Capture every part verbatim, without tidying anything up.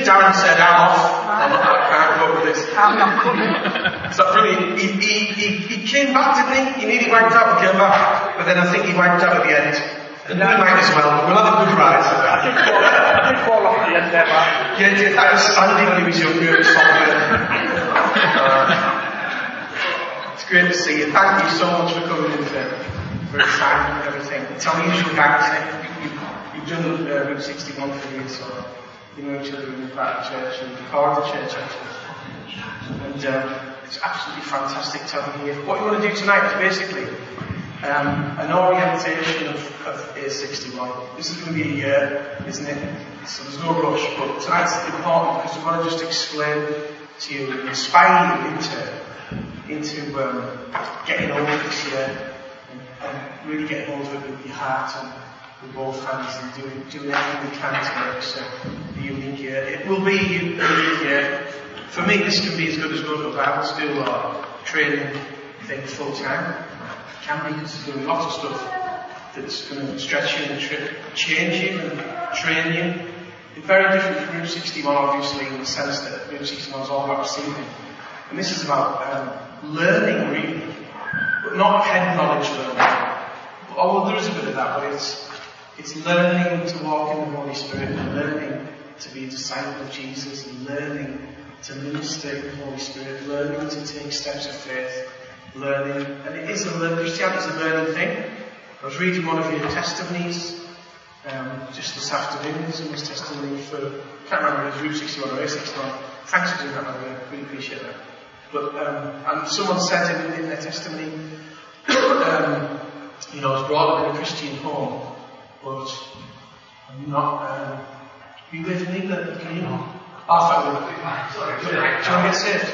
Darren said, I'm off. I can't go with this. I'm not coming. So brilliant. He, he, he, he came back, didn't he? He nearly wiped out and came back. But then I think he wiped out at the end. And we might as well. We'll have a good ride. I did fall, I did fall off at the end there, Mark. Yeah, that was Andy when he was younger. It was uh, It's great to see you. Thank you so much for coming in for, for the time and everything. It's unusual, guys. You, you've done uh, Route sixty-one for years, so you know each other in the part of the church and the core of the church, actually. And uh, it's absolutely fantastic to have you here. What you want to do tonight is basically um, an orientation of, of A sixty-one. This is going to be a year, isn't it? So there's no rush, but tonight's important because we want to just explain to you, inspire you into into um, getting on with this year and, and really getting hold of it with your heart and with both hands and doing, doing everything we can to make this a unique year. It will be a unique year. For me, this can be as good as going to a Bible school or training thing full time. It can be because there's going to be lots of stuff that's going to stretch you and tra- change you and train you. It's very different from Route sixty-one, obviously, in the sense that Route sixty-one is all about receiving. And this is about um, learning, really, but not head knowledge learning. But, although there is a bit of that, but it's, it's learning to walk in the Holy Spirit and learning to be a disciple of Jesus and learning to minister in the Holy Spirit, learning to take steps of faith, learning, and it is a learning, Christianity is a learning thing. I was reading one of your testimonies um, just this afternoon, someone's testimony for, I can't remember if it was Route sixty-one or A sixty-one. Thanks for doing that, I really appreciate that. But, um, and someone said in, in their testimony, um, you know, I was brought up in a Christian home, but I'm not, um, you live in England, can you know? Oh, sorry. Do you want to get saved?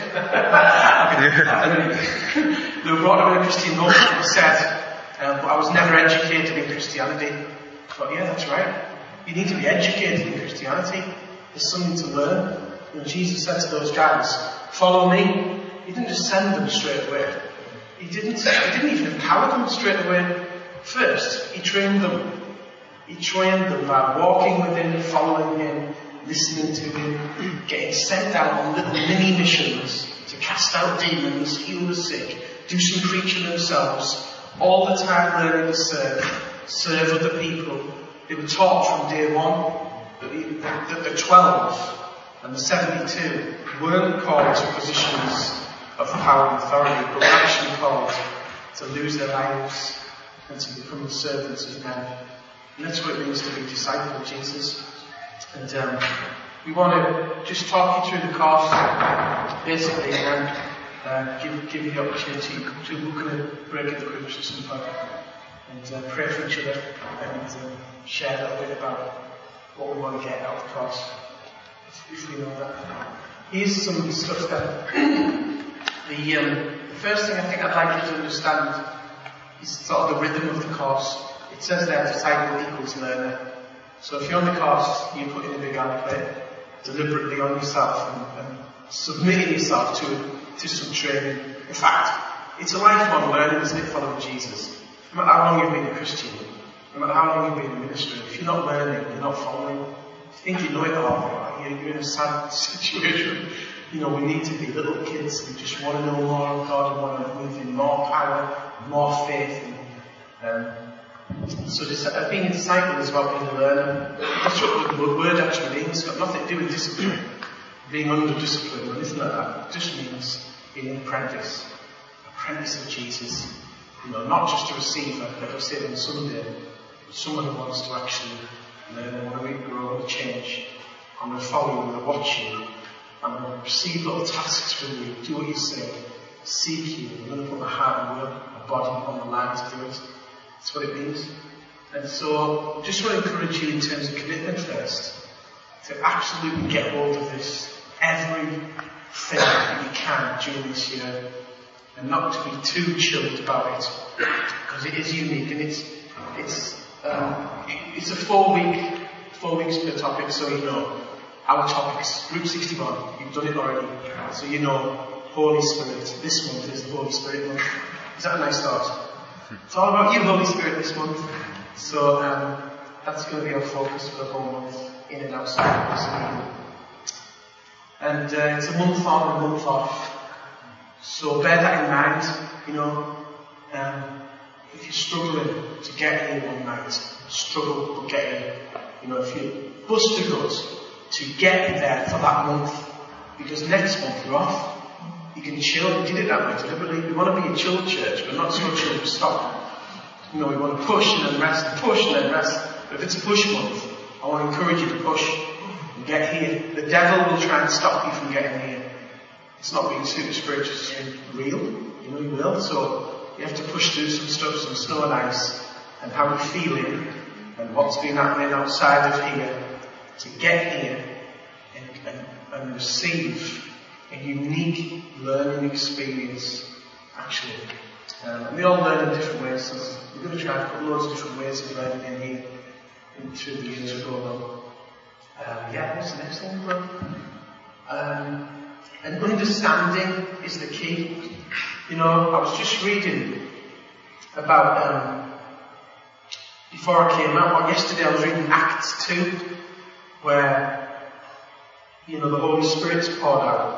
They were brought up in a Christian home, and said, um, but I was never educated in Christianity. I thought, yeah, that's right. You need to be educated in Christianity. There's something to learn. You know, Jesus said to those guys, follow me. He didn't just send them straight away. He didn't, he didn't even empower them straight away. First, he trained them. He trained them by walking with him, following him, listening to him, getting sent out on little mini missions to cast out demons, heal the sick, do some preaching themselves, all the time learning to serve, serve other people. They were taught from day one that the, the twelve and the seventy-two weren't called to positions of power and authority, but were actually called to lose their lives and to become the servants of men. And that's what it means to be a disciple of Jesus. And um, we want to just talk you through the course, basically, and uh, give, give you the opportunity to look at a break at the groups at some point and uh, pray for each other and uh, share a little bit about what we want to get out of the course, if we know that. Here's some stuff that the, um, the first thing I think I'd like you to understand is sort of the rhythm of the course. It says there, disciple equals learner. So if you're on the course, you're putting a big handplate deliberately on yourself and, and submitting yourself to, to some training. In fact, it's a lifelong learning, isn't it, following Jesus? No matter how long you've been a Christian, no matter how long you've been in ministry, if you're not learning, you're not following. If you think you know it all, you're, you're in a sad situation. You know, we need to be little kids who just want to know more of God and want to move in more power, more faith. And, um, so this, uh, being a disciple is about being a learner. That's what the word actually means. It's got nothing to do with discipline. Being under discipline, or anything like that. It just means being an apprentice. Apprentice of Jesus. You know, not just a receiver, like I said on Sunday, but someone who wants to actually learn. I want to grow, I want to change. I'm going to follow you, I'm going to watch you. I'm going to receive little tasks from you, do what you say, seek you. I'm going to put my heart and will, my body on the line to do it. That's what it means. And so, I just want to encourage you in terms of commitment first, to absolutely get hold of this, everything that you can during this year, and not to be too chilled about it, because it is unique, and it's, it's, um, it's a four week, four weeks per topic, so you know, our topics, Route sixty-one, you've done it already, so you know, Holy Spirit, this month is the Holy Spirit month. Is that a nice thought? It's all about you, Holy Spirit, this month. So um, that's going to be our focus for the whole month, in and outside of this meeting. And uh, it's a month on and a month off. So bear that in mind, you know. Um, if you're struggling to get here one night, struggle but get here. You know, if you bust a gut to get there for that month, because next month you're off. You can chill. We did it that way deliberately. We want to be a chill church, but not so chill to stop. You know, we want to push and then rest, and push and then rest. But if it's a push month, I want to encourage you to push and get here. The devil will try and stop you from getting here. It's not being super spiritual, it's being real. You know, you will. So you have to push through some stuff, some snow and ice, and how you're feeling, and what's been happening outside of here, to get here and, and, and receive a unique learning experience, actually. Um, and we all learn in different ways, so we're going to try and put loads of different ways of learning in here, in through the years to go along. Um, yeah, what's the next thing, bro? Um, and understanding is the key. You know, I was just reading about, um, before I came out, or yesterday I was reading Acts two, where, you know, the Holy Spirit's poured out.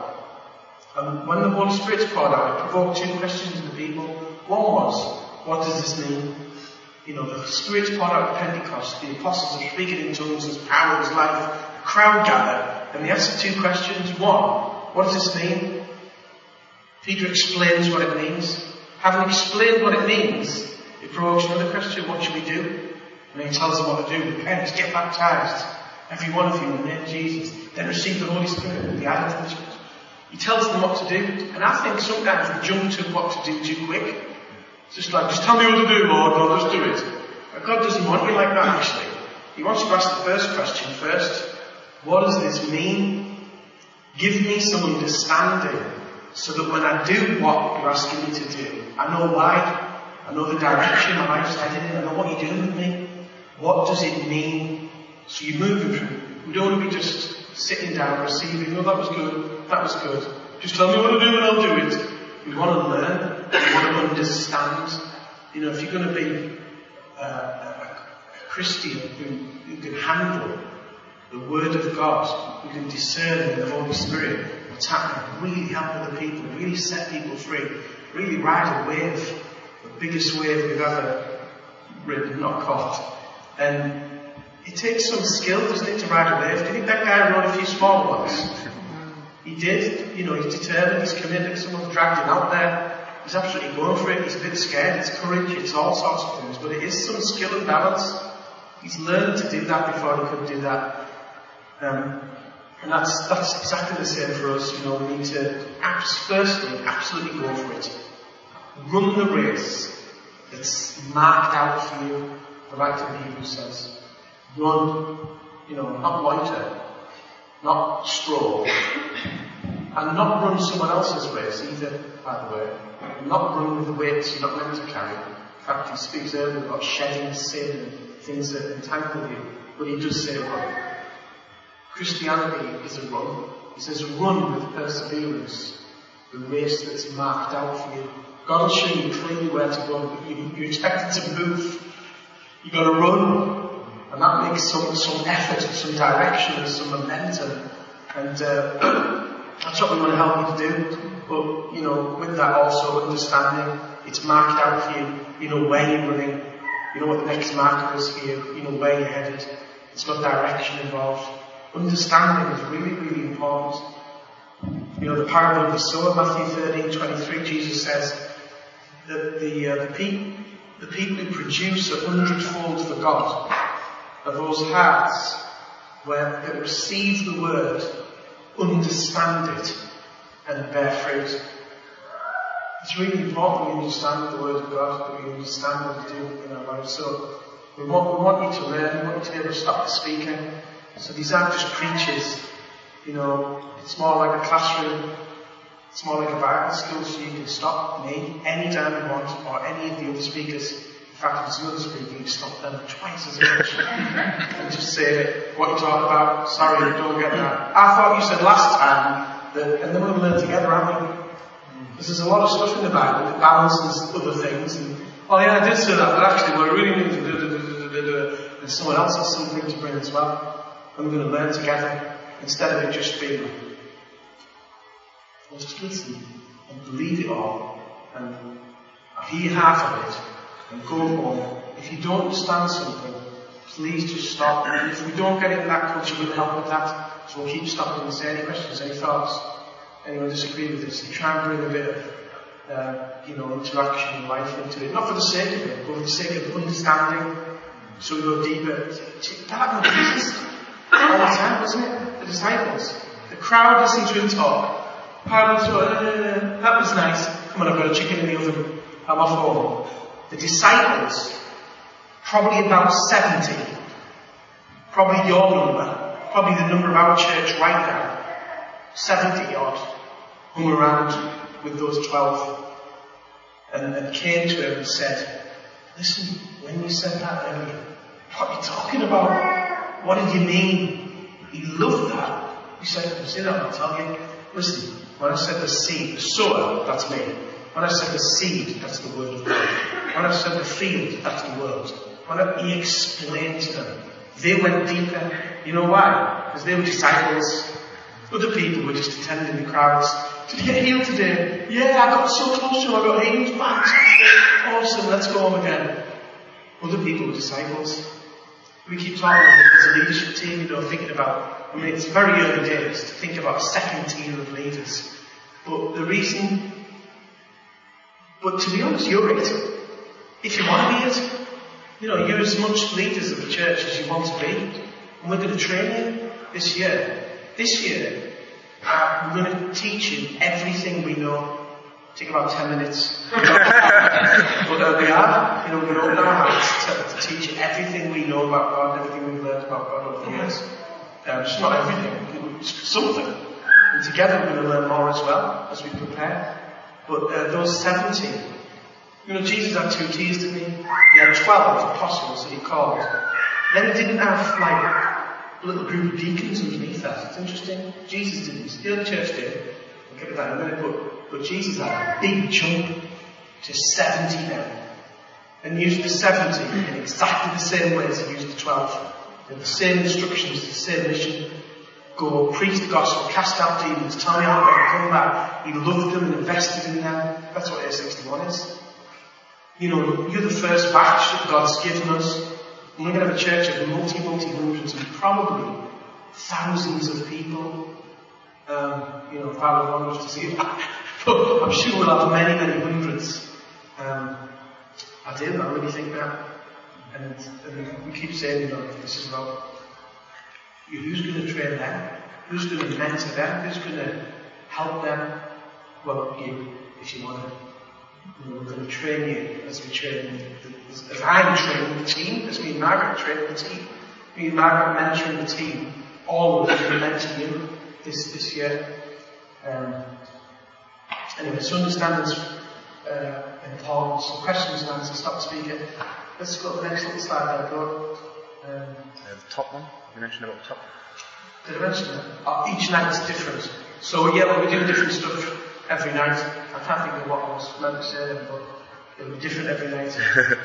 And when the Holy Spirit's poured out, it provoked two questions in the people. One was, what does this mean? You know, the Spirit's poured out at Pentecost, the apostles are speaking in tongues, there's power, there's life, the crowd gather, and they ask two questions. One, what does this mean? Peter explains what it means. Having explained what it means, it provokes another question, what should we do? And he tells them what to do. Repent, get baptized, every one of you in the name of Jesus. Then receive the Holy Spirit with the identity. He tells them what to do. And I think sometimes we jump to what to do too quick. It's just like, just tell me what to do, Lord, Lord, just do it. But God doesn't want you like that, actually. He wants you to ask the first question first. What does this mean? Give me some understanding, so that when I do what you're asking me to do, I know why, I know the direction my life's headed in, I know what you're doing with me. What does it mean? So you're moving through. We don't want to be just sitting down, receiving, oh, that was good, that was good. Just tell me what to do and I'll do it. We want to learn, we want to understand. You know, if you're going to be uh, a, a Christian who, who can handle the Word of God, who can discern in the Holy Spirit what's happening, really help other people, really set people free, really ride a wave, the biggest wave we've ever ridden, not caught. And it takes some skill, doesn't it, to ride a wave? Do you think that guy rode a few small ones? He did. You know, he's determined, he's committed, someone's dragged him out there. He's absolutely going for it, he's a bit scared, it's courage, it's all sorts of things, but it is some skill and balance. He's learned to do that before he could do that. Um, and that's that's exactly the same for us. You know, we need to, firstly, absolutely go for it. Run the race that's marked out for you, the writer of Hebrews says. Run, you know, not loiter, not stroll, and not run someone else's race either, by the way. Not run with the weights you're not meant to carry. In fact, he speaks earlier about shedding sin and things that entangle you. But he does say, well, Christianity is a run. He says, run with perseverance the race that's marked out for you. God will show you clearly where to go, but you, you're expected to move. You've got to run. And that makes some, some effort, some direction, and some momentum. And uh, that's what we want to help you to do. But, you know, with that also understanding, it's marked out for you. You know where you're running. You know what the next marker is for you. You know where you're headed. It's got direction involved. Understanding is really, really important. You know, the parable of the sower, Matthew thirteen twenty-three, Jesus says that the, uh, the, pe- the people who produce a hundredfold for God are those hearts where they receive the word, understand it, and bear fruit. It's really important we understand the word of God, that we understand what to do in our lives. So we want, we want you to learn, we want you to be able to stop the speaking. So these aren't just preachers, you know, it's more like a classroom, it's more like a Bible school, so you can stop me anytime you want, or any of the other speakers. In fact, if it's another speaker, you stop them twice as much. And just say, what you talking about? Sorry, don't get that. I thought you said last time that, and then we're going to learn together, aren't we? Because there's a lot of stuff in the Bible that balances other things. And, oh yeah, I did say that, but actually what I really need to do, do, do, do, do, do, and someone else has something to bring as well. And we're going to learn together, instead of it just being Well, just listen and believe it all and hear half of it and go home. If you don't understand something, please just stop. And if we don't get it in that culture, we'll help with that. So we'll keep stopping and say any questions, any thoughts, anyone disagree with this, and try and bring a bit of, uh, you know, interaction and life into it. Not for the sake of it, but for the sake of understanding. So we go deeper. That happened to Jesus all the time, wasn't it? The disciples. The crowd listened to him talk. Pilate thought, uh, that was nice. Come on, I've got a chicken in the oven. I'm off home. The disciples, probably about seventy, probably your number, probably the number of our church right now, seventy odd, hung around with those twelve and, and came to him and said, listen, when you said that earlier, what are you talking about? What did you mean? He loved that. He said, see that, I'll tell you. Listen, when I said the seed, the sower, that's me. When I said the seed, that's the word of God. When I said the field, that's the world. When I, he explained to them, they went deeper. You know why? Because they were disciples. Other people were just attending the crowds. Did you get healed today? Yeah, I got so close to him, I got healed. Fantastic. Awesome, let's go home again. Other people were disciples. We keep talking as a leadership team, you know, thinking about, I mean, it's very early days to think about a second tier of leaders. But the reason, but to be honest, you're it. If you want to be it, you know, you're as much leaders of the church as you want to be. And we're going to train you this year. This year, uh, we're going to teach you everything we know. Take about ten minutes. But uh, we are, you know, we're going to open our hearts to, to teach you everything we know about God and everything we've learned about God over the years. Um, just not everything, just something. And together we're going to learn more as well as we prepare. But uh, those seventy, you know, Jesus had two tiers, didn't he? He had twelve apostles that he called. Then he didn't have, like, a little group of deacons underneath that. It's interesting. Jesus didn't. The other church did. We'll get to that in a minute. But, but Jesus had a big jump to seventy now. And used the seventy in exactly the same way as he used the twelve. They had the same instructions, the same mission. Go, preach the gospel, cast out demons, tell me how to come back. He loved them and invested in them. That's what A sixty-one is. You know, you're the first batch that God's given us. And we're going to have a church of multi, multi hundreds and probably thousands of people. Um, you know, Father wants to see that. But I'm sure we'll have many, many hundreds. Um, I do, I really think that. And, and we keep saying, you know, this is about who's going to train them? Who's going to mentor them? Who's going to help them? Well, you, if you want to. You know, we're going to train you as we train, as, as I'm training the team, as me and Margaret are training the team. Me and Margaret are mentoring the team. All of us are mentoring you this, this year. Um, anyway, so understanding's uh, important. So questions and answers, stop speaking. Let's go to the next little slide there, go. Um, uh, the top one, you mentioned about the top. Did I mention that? Oh, each night is different. So yeah, well, we do different stuff every night. I can't think of what I was meant to say then, but it'll be different every night.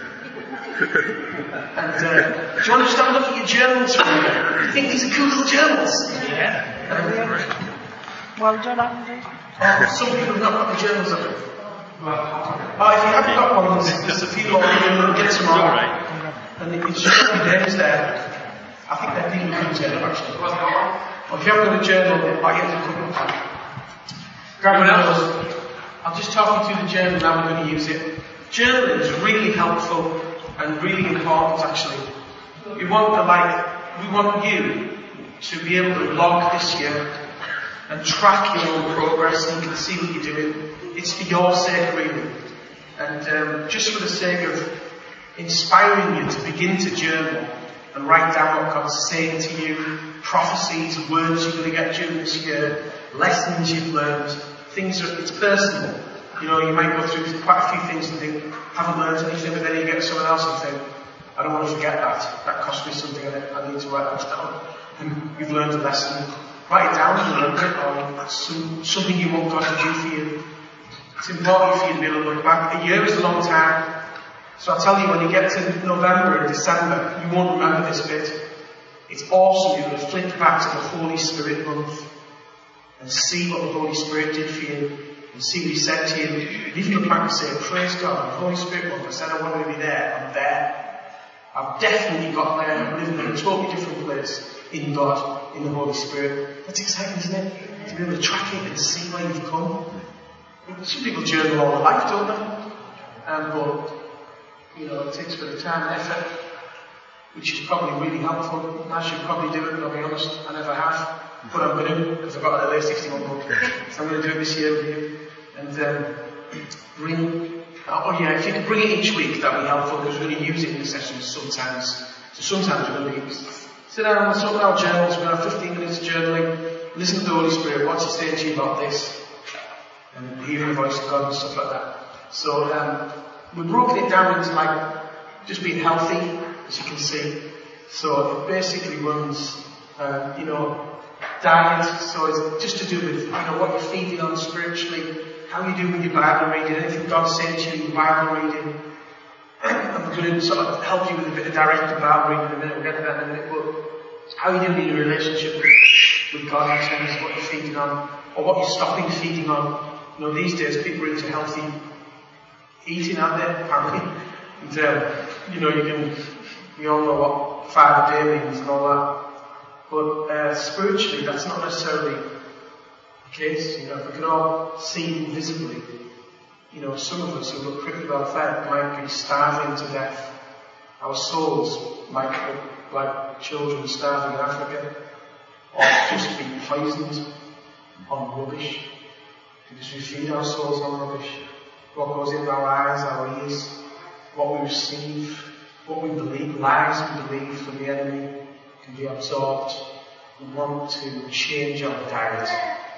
And uh, do you want to just have a look at your journals for a minute? Do you think these are cool little journals? Yeah. Um, Well done, Andy. oh, some people have not got the journals of it. Oh, if you haven't got one, there's, there's a few more. We'll get some more. And it's just the names there. I think they're people who can journal actually. Well, if you haven't got a journal, I'll get a couple. Grab one else. I'll just talk you through the journal now we're going to use it. Journaling is really helpful and really important actually. We want the like, we want you to be able to log this year and track your own progress and you can see what you're doing. It's for your sake really. And um, just for the sake of inspiring you to begin to journal and write down what God's saying to you, prophecies, words you're going to get during this year, lessons you've learned, things that it's personal. You know, you might go through quite a few things and think, haven't learned anything, but then you get someone else and think, I don't want to forget that. That cost me something, I need to write that down. And you've learned a lesson. Write it down and remember it, or some, something you want God to do for you. It's important for you to be able to look back. A year is a long time. So I tell you, when you get to November and December, you won't remember this bit. It's awesome. You're going to flip back to the Holy Spirit month. and see what the Holy Spirit did for you, and see what He said to you. And if you're back and say, praise God, the Holy Spirit, well, I said I wanted to be there, I'm there. I've definitely got there, I'm living in a totally different place in God, in the Holy Spirit. That's exciting, isn't it? To be able to track it and see where you've come. Some people journal all their life, don't they? Um, but, you know, it takes a bit of time and effort, which is probably really helpful. I should probably do it, but I'll be honest, I never have. But I'm going to, because I've got an L A sixty-one book. So I'm going to do it this year with you. And um, bring, oh yeah, if you could bring it each week, that would be helpful, because we're going to use it in the sessions sometimes. So sometimes we're going to sit down and sort our journals, we're going to have fifteen minutes of journaling, listen to the Holy Spirit, what's He saying to you about this, and hearing the voice of God and stuff like that. So um, we've broken it down into like just being healthy, as you can see. So it basically runs, um, you know, diet. So it's just to do with, you know, what you're feeding on spiritually, how you do with your Bible reading, anything God's saying to you in your Bible reading. And we're going to sort of help you with a bit of direct Bible reading in a minute. We'll get to that in a minute. But how you do in your relationship with, with God in terms of what you're feeding on, or what you're stopping feeding on. You know, these days people are into healthy eating, aren't they? Apparently. And, um, you know, you can, we all know what five a day means and all that. But uh, spiritually, that's not necessarily the case. You know, if we can all see invisibly, you know, some of us who look pretty well fed might be starving to death. Our souls might look like children starving in Africa, or just be poisoned on rubbish. Because we feed our souls on rubbish. What goes into our eyes, our ears, what we receive, what we believe, lies we believe from the enemy can be absorbed. We want to change our diet.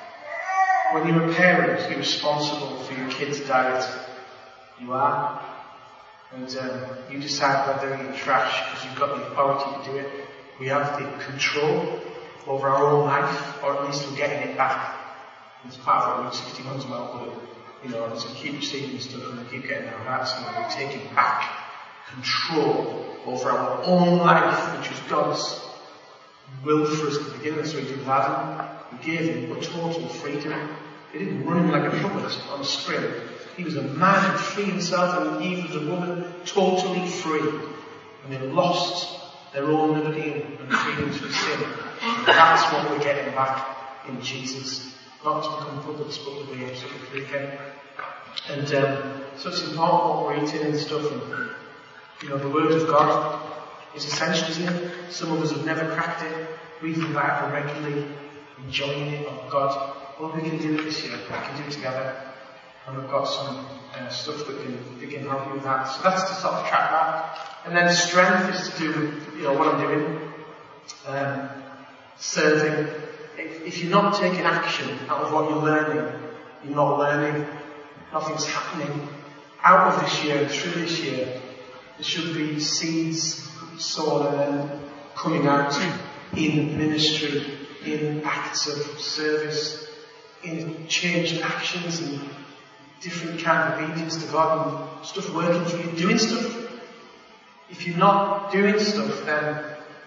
When you're a parent, you're responsible for your kids' diet. You are. And um, you decide whether you eat trash because you've got the authority to do it. We have the control over our own life, or at least we're getting it back. It's part of our Route sixty-one as well, but, you know, as we keep receiving stuff and we keep getting our hearts and we're taking back control over our own life, which was God's will for us to begin with. So He did with Adam. He gave him a total freedom. He didn't run him like a puppet on a string. He was a man who freed himself, and Eve was a woman totally free. And they lost their own liberty and freedom from sin. And that's what we're getting back in Jesus. Not to become puppets, but to be absolutely free again. And um, so it's important what we're eating and stuff. And, you know, the Word of God is essential, isn't it? Some of us have never cracked it, reading the Bible regularly, enjoying it of God. Well, we can do it this year. We can do it together. And we've got some uh, stuff that can, that can help you with that. So that's to sort of track that. And then strength is to do with, you know, what I'm doing. Um, serving. If, if you're not taking action out of what you're learning, you're not learning. Nothing's happening. Out of this year, through this year, there should be seeds sown and then coming out in ministry, in acts of service, in changed actions and different kind of obedience to God and stuff working for you, doing stuff. If you're not doing stuff, then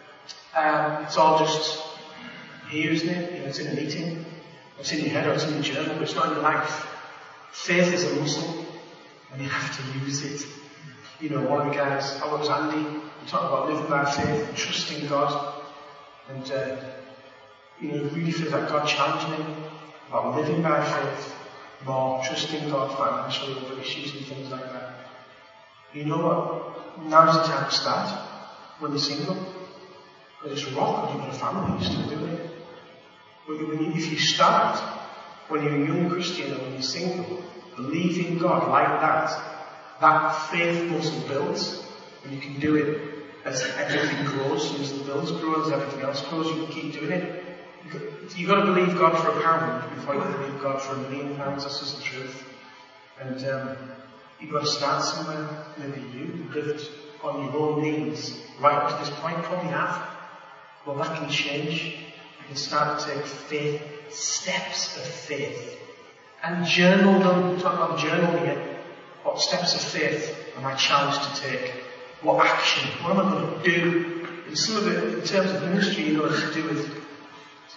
um, it's all just here, isn't it? You know, it's in a meeting, it's in your head, or it's in your journal, but it's not in your life. Faith is a muscle, and you have to use it. You know, one of the guys, I was Andy, we talked about living by faith and trusting God, and uh, you know, really feel that God challenging me about living by faith, more trusting God financially over issues and things like that. You know what? Now's the time to start when you're single. Because it's rock when you've got a family, you're still doing it. But when you, if you start when you're a young Christian or when you're single, believing God like that, that faith muscle builds, and you can do it as everything grows, and as the bills grow, as everything else grows, you can keep doing it. You've got to believe God for a pound before you believe God for a million pounds. That's just the truth. And um, you've got to start somewhere. Maybe you lived on your own knees right up to this point, probably have. Well, that can change. You can start to take faith, steps of faith, and journal them. We're talking about journaling it. What steps of faith am I challenged to take? What action? What am I going to do? And some of it, in terms of ministry, you know, it's to do with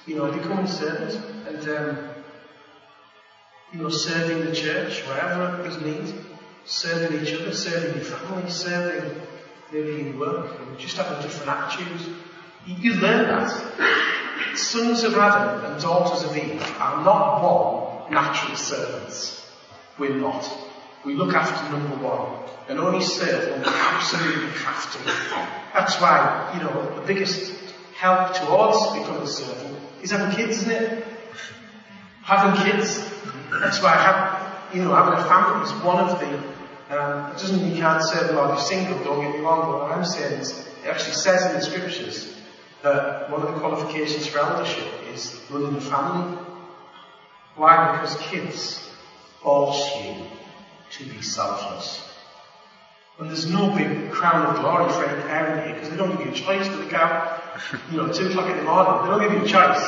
You know, becoming a servant and, um, you know, serving the church wherever there's need, serving each other, serving your family, serving maybe in work, and just having different attitudes. You, you learn that. Sons of Adam and daughters of Eve are not born natural servants. We're not. We look after number one and only serve when we absolutely have to. That's why, you know, the biggest help towards becoming a servant is having kids, isn't it? Having kids. That's why I have, you know, having a family is one of the, um, it doesn't mean you can't serve while you're single, don't get me wrong, but what I'm saying is, it actually says in the scriptures that one of the qualifications for eldership is running a family. Why? Because kids force you to be selfless. And there's no big crown of glory for any parent here, because they don't give you a choice to look out, you know, two o'clock in the morning. They don't give you a choice.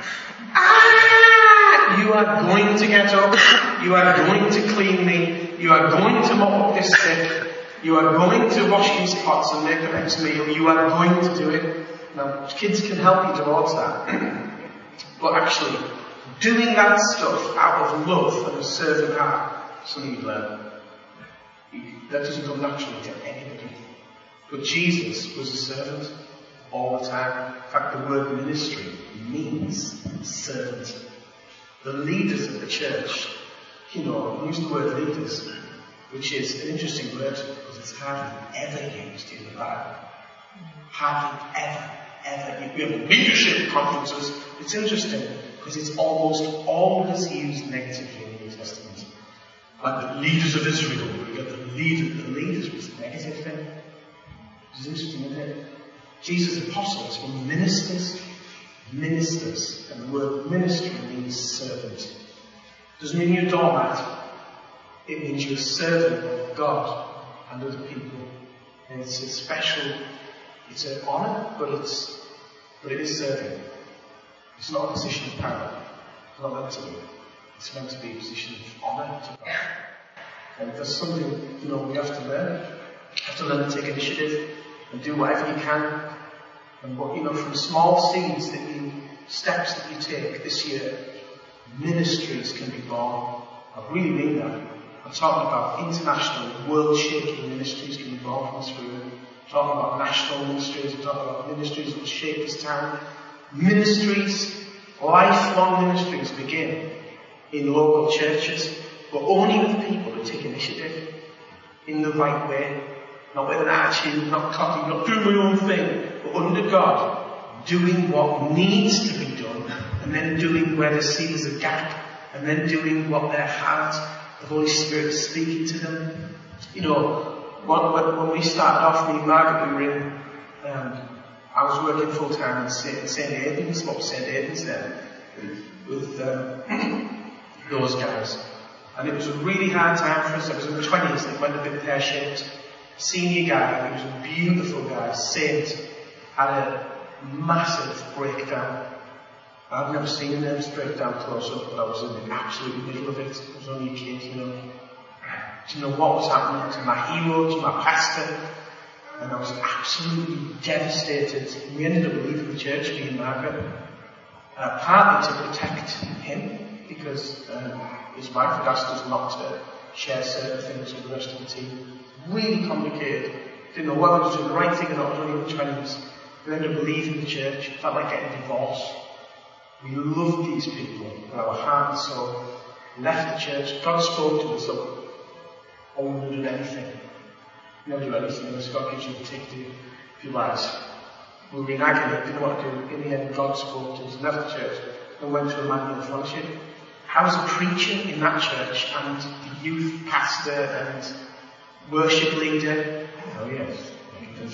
Ah! You are going to get up. You are going to clean me. You are going to mop up this stick. You are going to wash these pots and make the next meal. You are going to do it. Now, kids can help you towards that. But actually, doing that stuff out of love and a serving heart, something you learn. That doesn't come naturally to anybody. But Jesus was a servant all the time. In fact, the word ministry means servant. The leaders of the church, you know, use the word leaders, which is an interesting word because it's hardly ever used in the Bible. Hardly ever, ever. We have leadership conferences. It's interesting because it's almost always used negatively in the New Testament. Like the leaders of Israel, we got the leader, the leaders was a negative thing. It's interesting, isn't it? Jesus' apostles were ministers, ministers, and the word ministry means servant. It doesn't mean you're a doormat. It means you're a servant of God and other people. And it's a special, it's an honour, but it's, but it is serving. It's not a position of power. It's not meant to be. It's meant to be a position of honour to God. And there's something, you know, we have to learn. You have to learn to take initiative and do whatever you can. And what, you know, from small seeds that you, steps that you take this year, ministries can be born. I really mean that. I'm talking about international, world-shaking ministries can be born from this room. I'm talking about national ministries. I'm talking about ministries that will shape this town. Ministries, lifelong ministries begin in local churches, but only with people who take initiative in the right way, not with an attitude, not cocky, not doing my own thing, but under God, doing what needs to be done, and then doing where they see there's a gap, and then doing what their heart, the Holy Spirit is speaking to them. You know, when, when we started off, me and Margaret, we were in, um, I was working full time in Saint Aidan's, what was Saint Aidan's then, with, with um, those guys. And it was a really hard time for us. I was in the twenties and it went a bit pear-shaped. Senior guy, he was a beautiful guy, Saint, had a massive breakdown. I've never seen a nervous breakdown close up, but I was in the absolute middle of it. I was only a kid, you know. Do you know what was happening to my hero, to my pastor? And I was absolutely devastated. We ended up leaving the church, me and Margaret, uh, partly to protect him, because um, his wife had asked us not to share certain things with the rest of the team. Really complicated. Didn't know whether I was doing the right thing or not. I was only in the twenties. We ended up leaving the church. It felt like getting divorced. We loved these people with our heart and soul. Left the church. God spoke to us, look, I wouldn't do anything. Never do anything unless God gives you the ticket if you like. We were in agony, didn't know what to do. In the end, God spoke to us, left the church, and went to Emmanuel Fellowship. I was a preacher in that church, and the youth pastor and worship leader. Oh yes, and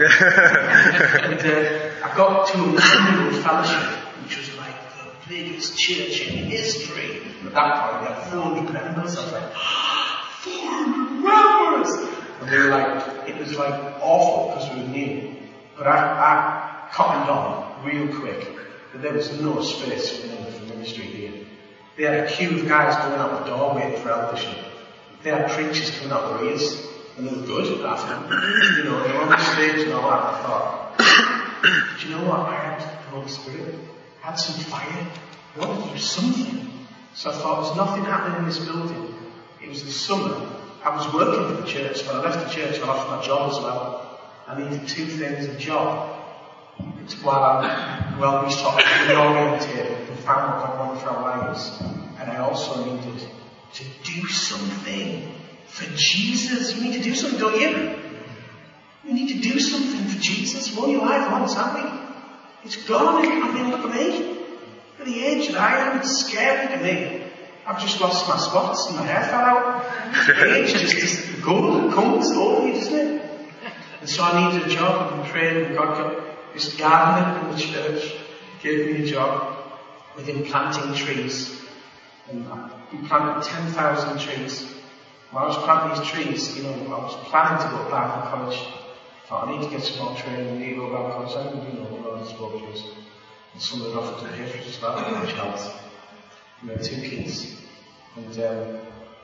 uh, I got to Emmanuel Fellowship, which was like the biggest church in history. At that point, we had four hundred members. I was like, four hundred members! And we were like, it was like awful because we were new. But I, I cottoned on real quick that there was no space for them for ministry here. They had a queue of guys going out the door waiting for eldership. They had preachers coming out their ears, and they were good after them. You know, they were on the stage and all that. I thought, do you know what? I had the Holy Spirit. I I had some fire. I wanted to do something. So I thought, there's nothing happening in this building. It was the summer. I was working for the church. When I left the church, I lost my job as well. I needed two things, a job. It's while I, well, we started to be oriented and found what I wanted for our lives. And I also needed to do something for Jesus. You need to do something, don't you? You need to do something for Jesus. We're only alive once, aren't we? It's gone. I mean, look at me. At the age that I am, it's scary to me. I've just lost my spots and my hair fell out. Age just, just goes, comes over you, doesn't it? And so I needed a job, and prayed, and God got this gardener in the church, gave me a job within planting trees. And we planted ten thousand trees. When I was planting these trees, you know, I was planning to go to Bible college. I thought, I need to get some more training, I need to go to Bible college. I didn't, you know, all these trees. And some of it offered to pay for it as well, which helped. We had two kids. And, um,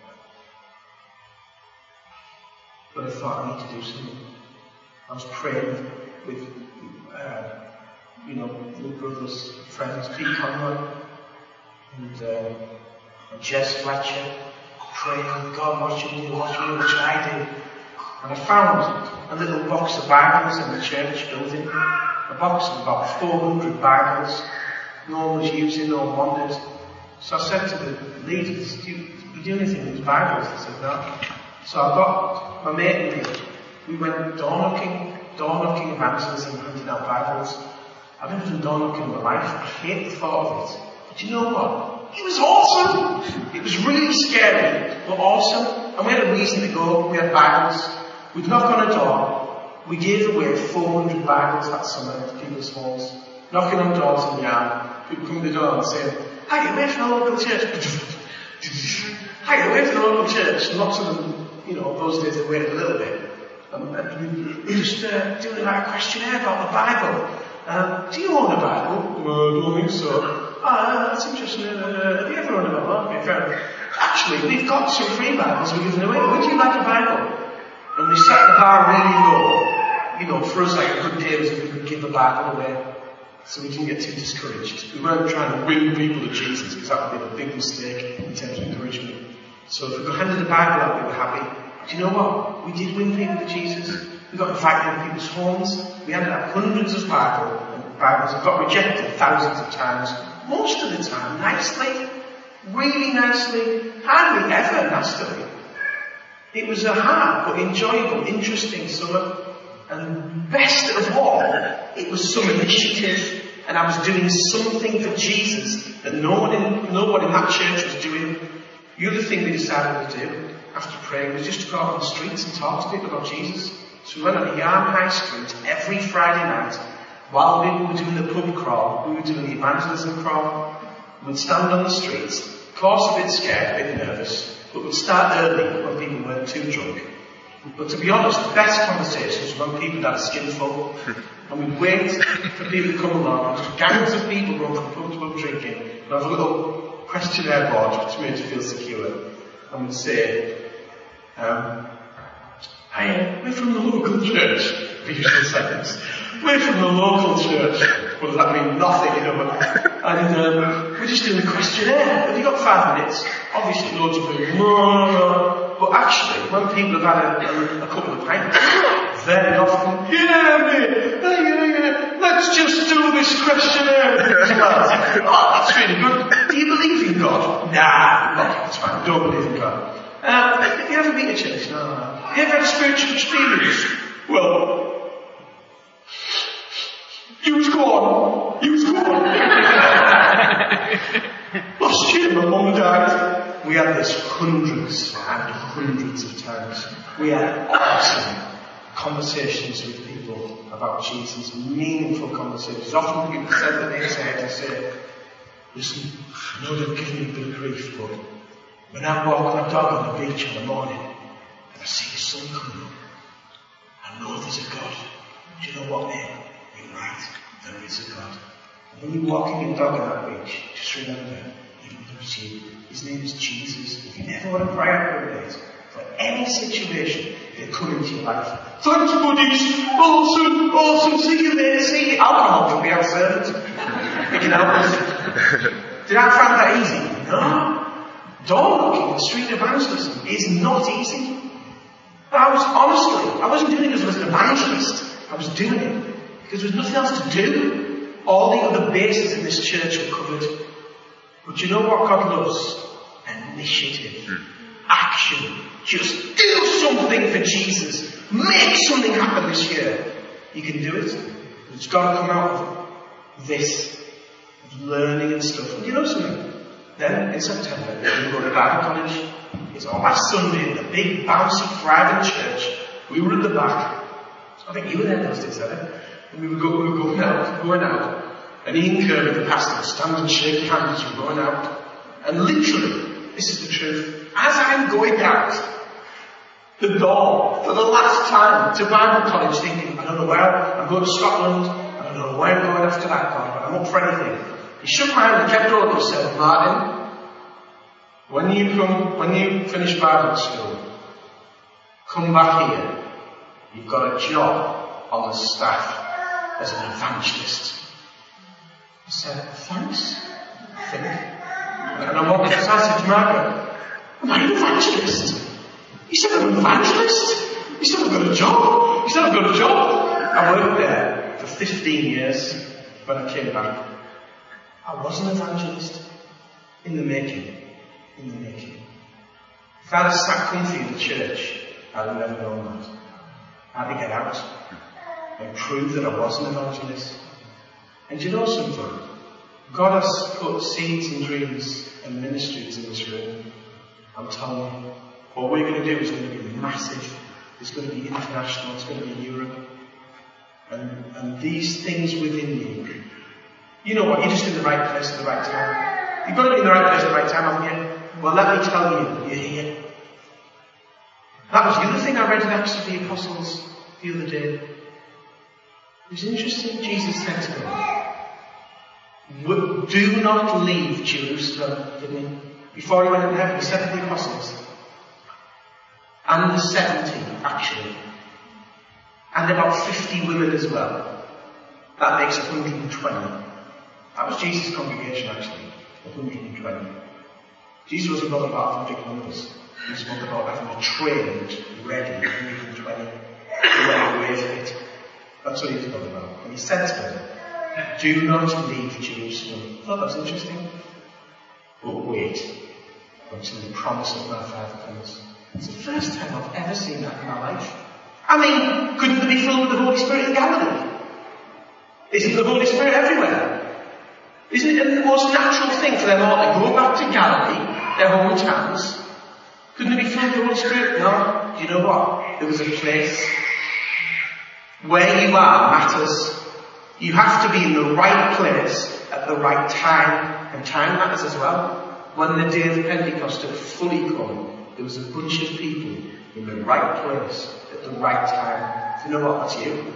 but I thought, I need to do something. I was praying with, with uh, you know, with brothers, friends, Pete Conroy, and, uh, and Jess Fletcher, praying, God, what should we do, what should we do, which I did. And I found a little box of Bibles in the church building, a box of about four hundred Bibles, no one was using, no one wanted. So I said to the leaders, do you, do you do anything with these Bibles? They said, no. So I got my mate and me, we went door knocking, door knocking evangelism, handing out Bibles. I've never done door knocking in my life. I hate the thought of it. But you know what? It was awesome! It was really scary, but awesome. And we had a reason to go. We had Bibles. We'd knock on a door. We gave away four hundred Bibles that summer to people's homes. Knocking on doors in the yard. People come to the door and say, hi, we're from the local church. Hi, we're from the local church. And lots of them, you know, those days they waited a little bit. Um, and we were just uh, doing like a questionnaire about the Bible. Um, do you own a Bible? No, I don't think so. Ah, that's interesting. Uh, have you ever owned a Bible? Okay, fair enough. Actually, we've got some free Bibles we're giving away. Would you like a Bible? And we set the bar really low. You know, for us, like a good day was if we could give a Bible away. So we didn't get too discouraged. We weren't trying to win people to Jesus, because that would be a big mistake in terms of encouragement. So if we got handed the Bible out, we were happy. Do you know what? We did win people to Jesus. We got invited to people's homes. We handed out hundreds of Bible, and Bibles and got rejected thousands of times. Most of the time, nicely. Really nicely. Hardly ever nastily. It was a hard but enjoyable, interesting summer. And best of all, it was some initiative, and I was doing something for Jesus that no one in, no one in that church was doing. The other thing we decided to do after praying was just to go out on the streets and talk to people about Jesus. So we went on the Yarm High Street every Friday night. While we were doing the pub crawl, we were doing the evangelism crawl. We'd stand on the streets, of course a bit scared, a bit nervous, but we'd start early when people weren't too drunk. But to be honest, the best conversations were when people had a skinful, and we'd wait for people to come along, and just gangs of people going from pub to pub drinking, and have a little questionnaire board which made you feel secure, and we'd say, um, hi, we're from the local church, the usual sentence. We're from the local church. What does that mean? Nothing, you know. And um, we're just doing a questionnaire. Have you got five minutes? Obviously, loads of people. No, no. But actually, when people have had a, a, a couple of pints, very often, yeah, mate, yeah, yeah, yeah. Let's just do this questionnaire. Oh, that's really good. Do you believe in God? Nah, no, that's fine. Don't believe in God. Uh, have you ever been to church? No, no. Have you ever had a spiritual experience? Well, you go on. You go on. Last year, my mum died. We had this hundreds and hundreds of times. We had awesome conversations with people about Jesus, meaningful conversations. Often people said that they said, they say, listen, I know they've given me a bit of grief, but when I walk my dog on the beach in the morning and I see the sun coming up, I know there's a God. Do you know what, mate? You're right, there is a God. And when you're walking your dog on that beach, just remember, He loves you. His name is Jesus. If you never want to pray out it, for any situation that come into your life, thanks, buddies. Awesome, awesome. See you there. See you. Alcohol can be our servant. It can help us. Did I find that easy? No. Door knocking and street evangelism is not easy. But I was honestly, I wasn't doing it because I was an evangelist. I was doing it because there was nothing else to do. All the other bases in this church were covered. But you know what God loves? Initiative. Mm. Action. Just do something for Jesus. Make something happen this year. You can do it. It's got to come out of this learning and stuff. And you know something? Then in September, we go to Bible college. It's our last Sunday in the big, bouncy, thriving church. We were at the back. I think you were there those days, Eddie. And we were, go, we were going out, going out. And Ian Kirby, the pastor, would stand and shake hands. We were going out. And literally, this is the truth. As I'm going out the door for the last time to Bible college, thinking, I don't know where I'm going to Scotland. I don't know where I'm going after that, God, but I'm up for anything. He shook my hand and kept holding and said, Martin, when you come, when you finish Bible school, come back here. You've got a job on the staff as an evangelist. I said, thanks, I think. And I walked because I said to Margaret, am I an evangelist? He said, I'm an evangelist. He said, I've got a job. He said, I've got a job. I worked there for fifteen years when I came back. I was an evangelist in the making. In the making. If I'd have sat comfy in the church, I'd have never known that. I had to get out and prove that I was an evangelist. And you know something? God has put seeds and dreams and ministries in this room. I'm telling you, what we're going to do is going to be massive. It's going to be international. It's going to be Europe. And, and these things within you, you know what? You're just in the right place at the right time. You've got to be in the right place at the right time, haven't you? Well, let me tell you, you're here. That was the other thing I read in Acts of the Apostles the other day. It was interesting. Jesus said to them, do not leave Jerusalem, didn't he? Before he went into heaven, he said to the apostles, and the seventy, actually, and about fifty women as well. That makes one hundred twenty. That was Jesus' congregation, actually, one hundred twenty. Jesus wasn't bothered about having big numbers. He was bothered about having a trained, ready one hundred twenty to wear away with it. That's what he was bothered about. And he said to them, do not leave Jerusalem. I thought that was interesting. But wait until the promise of my Father comes. It's the first time I've ever seen that in my life. I mean, couldn't they be filled with the Holy Spirit in Galilee? Isn't the Holy Spirit everywhere? Isn't it the most natural thing for them all to go back to Galilee, their hometowns? Couldn't they be filled with the Holy Spirit? No. Do you know what? There was a place. Where you are matters. You have to be in the right place at the right time. And time matters as well. When the day of Pentecost had fully come, there was a bunch of people in the right place at the right time. Do you know what? That's you.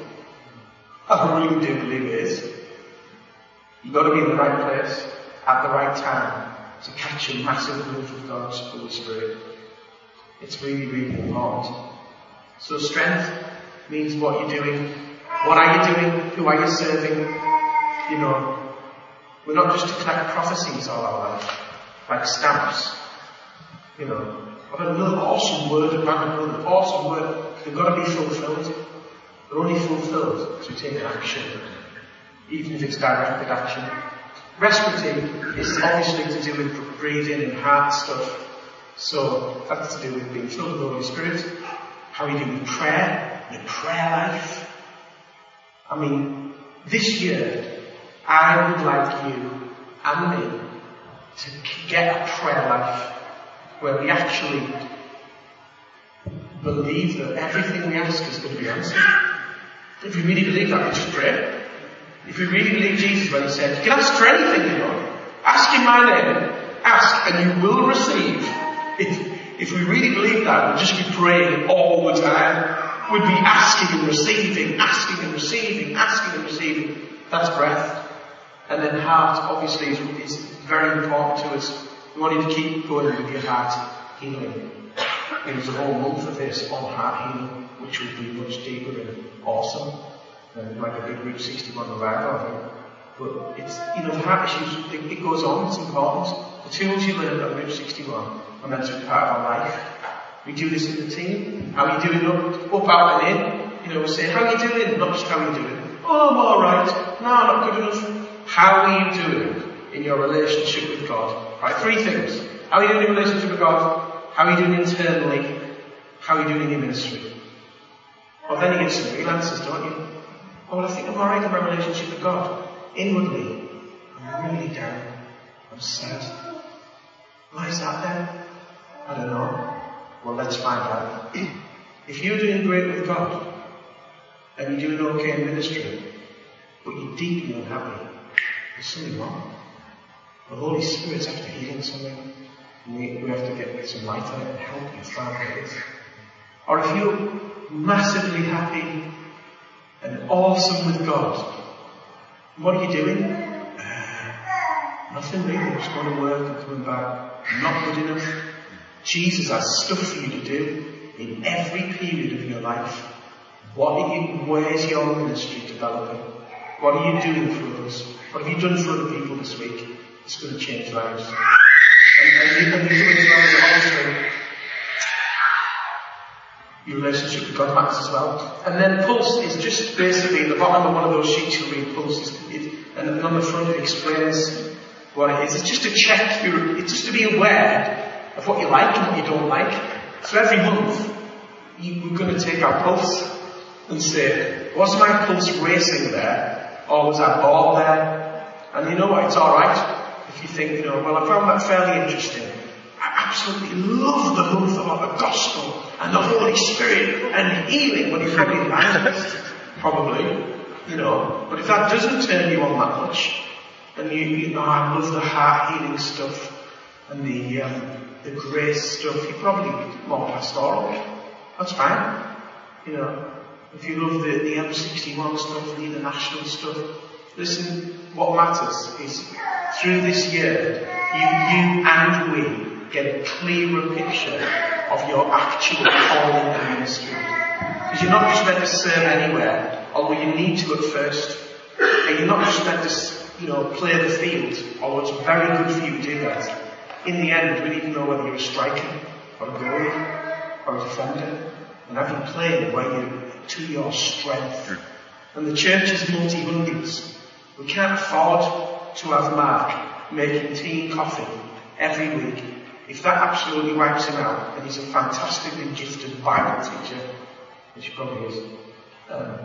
I really do believe it is. You've got to be in the right place at the right time to catch a massive move of God's Holy Spirit. It's really, really important. So strength means what you're doing. What are you doing? Who are you serving? You know, we're not just to collect prophecies all our life, like stamps. You know, what another awesome word, another awesome word. They've got to be fulfilled. They're only fulfilled because we take action, even if it's directed action. Respiratory is obviously to do with breathing and heart stuff. So that's to do with being filled with the Holy Spirit. How you do with prayer, your prayer life. I mean, this year, I would like you and me to get a prayer life where we actually believe that everything we ask is going to be answered. If we really believe that, we just pray. If we really believe Jesus when he said, you can ask for anything you want. Ask in my name, ask and you will receive. If, if we really believe that, we'll just be praying all the time. We'd be asking and receiving, asking and receiving, asking and receiving. That's breath. And then heart, obviously, is, is very important to us. We want you to keep going with your heart healing. There's a whole month of this on heart healing, which would be much deeper and awesome. And like a big Route sixty-one revival, I think. But it's, you know, the heart issues, it, it goes on, it's important. The tools you learn at Route sixty-one are meant to be part of our life. We do this in the team. How are you doing up, up out and in? You know, we say, how are you doing? Not just how are you doing. Oh, I'm alright. No, not good enough. How are you doing in your relationship with God? Right, three things. How are you doing in your relationship with God? How are you doing internally? How are you doing in your ministry? Well, then you get some real answers, don't you? Oh, well, I think I'm alright in my relationship with God. Inwardly, I'm really down. I'm sad. Why is that then? I don't know. Well, let's find out. If you're doing great with God, and you're doing okay in ministry, but you're deeply unhappy, there's something wrong. The Holy Spirit's after healing something. We, we have to get some light on it and help you find what it is. Or if you're massively happy and awesome with God, what are you doing? Uh, nothing really. I'm just going to work and coming back. I'm not good enough. Jesus has stuff for you to do in every period of your life. What are you, where's your ministry developing? What are you doing for others? What have you done for other people this week? It's going to change lives. And, and you can do it as well as also your relationship with God matters as well. And then Pulse is just basically at the bottom of one of those sheets you'll read. Pulse is, it, and on the front it explains what it is. It's just to check your, it's just to be aware of what you like and what you don't like. So every month you, we're going to take our pulse and say, was my pulse racing there, or was I bored there? And you know what, it's alright if you think, you know, well, I found that fairly interesting. I absolutely love the month about the gospel and the Holy Spirit and healing. Well, you're probably an evangelist, probably, you know. But if that doesn't turn you on that much, and you, you know, I love the heart healing stuff and the um, the grace stuff, you're probably more pastoral. That's fine, you know. If you love the, the M sixty-one stuff, the international stuff, listen, what matters is through this year, you, you and we get a clearer picture of your actual calling in ministry. Because you're not just meant to serve anywhere, although you need to at first. And you're not just meant to, you know, play the field, although it's very good for you to do that. In the end, we need to know whether you're a striker, or a goalie, or a defender. And have you played where you to your strength? And the church is multi-hundreds. We can't afford to have Mark making tea and coffee every week if that absolutely wipes him out, and he's a fantastically gifted Bible teacher, which he probably is. Um,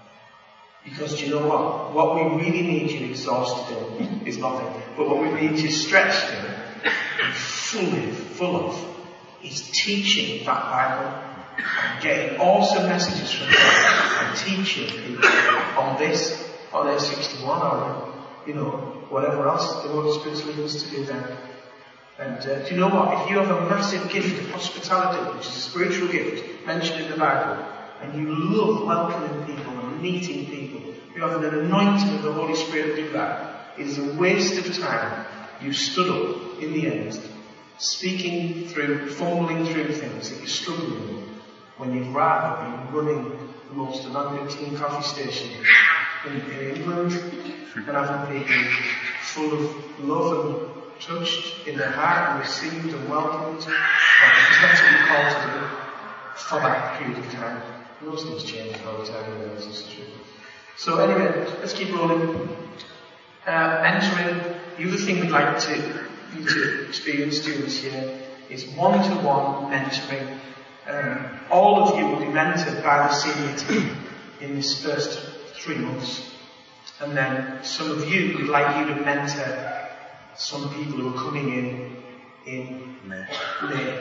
because do you know what? What we really need you exhausted in is nothing. But what we need you stretched in and fully full of is teaching that Bible and getting awesome messages from God and teaching people on this, on A sixty-one, or, you know, whatever else the Holy Spirit's leading us to do then. And uh, do you know what? If you have a massive gift of hospitality, which is a spiritual gift mentioned in the Bible, and you love welcoming people and meeting people, you have an anointing of the Holy Spirit to do that, it is a waste of time. You stood up in the end, speaking through, fumbling through things that you're struggling with, when you'd rather be running the most demanding tea and coffee station in, in England and having people full of love and touched in their heart and received and welcomed, because that's what you're called to do for that period of time. Those things change all the time, this is true. So anyway, let's keep rolling. Uh, mentoring, the other thing we'd like to you to experience during this year is one-to-one mentoring. Um, all of you will be mentored by the senior team in this first three months. And then some of you would like you to mentor some people who are coming in in May. May.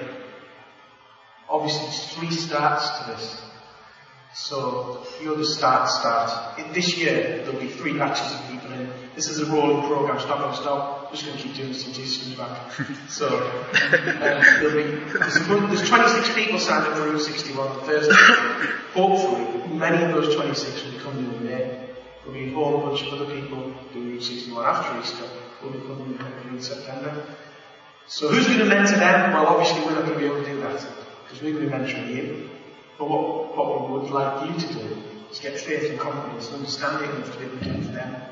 Obviously, there's three starts to this. So you're the start start. In this year, there'll be three batches of people in. This is a rolling program. It's not going to stop. I'm just going to keep doing this until Jesus comes back. So um, there'll be there's, there's twenty-six people signed up for Route sixty-one on Thursday. Hopefully, many of those twenty-six will be coming in May. There'll be a whole bunch of other people doing Route sixty-one after Easter. Will be coming in September. So who's going to mentor them? Well, obviously we're not going to be able to do that because we're going to be mentoring you. But what, what we would like you to do is get faith and confidence and understanding enough to be able to do for them.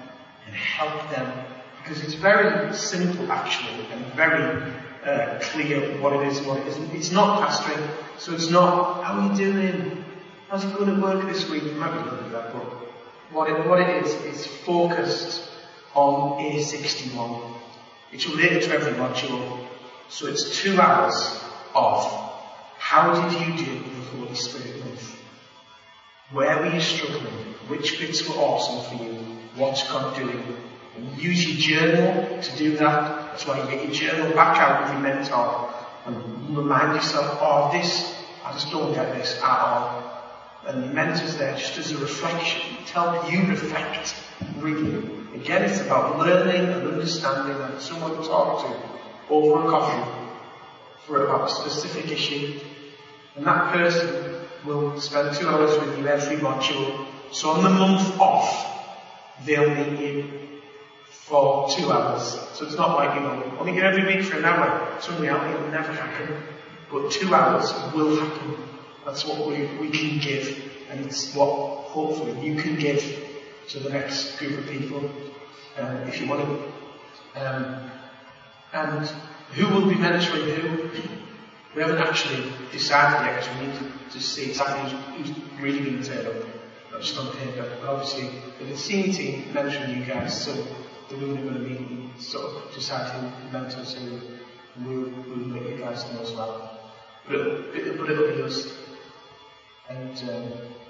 and help them. Because it's very simple actually, and very uh, clear what it is and what it isn't. It's not pastoring, so it's not, how are you doing? How's it going to work this week? You might be looking at that, but what it, what it is, is focused on A sixty-one. It's related to every module. So it's two hours of how did you do with the Holy Spirit month? Where were you struggling? Which bits were awesome for you? What's God doing? And use your journal to do that. That's why you get your journal back out with your mentor and remind yourself, oh, this, I just don't get this at all. And your mentor's there just as a reflection to help you reflect, really. Again, it's about learning and understanding and someone to talk to over a coffee for about a specific issue. And that person will spend two hours with you every module. So on the month off, they'll meet you for two hours. So it's not like, you know, only here every week for an hour. It's only out, it'll never happen. But two hours will happen. That's what we, we can give. And it's what, hopefully, you can give to the next group of people, um, if you want to. Um, and who will be mentoring who? We haven't actually decided yet, because we need to, to see exactly who's, who's really going to turn up. Not just on paper, but obviously, with the senior team mentoring you guys, so the women are going to meet and sort of decide who mentors who, and we'll, we'll let you guys know as well. But it'll, but it'll be us. And, um,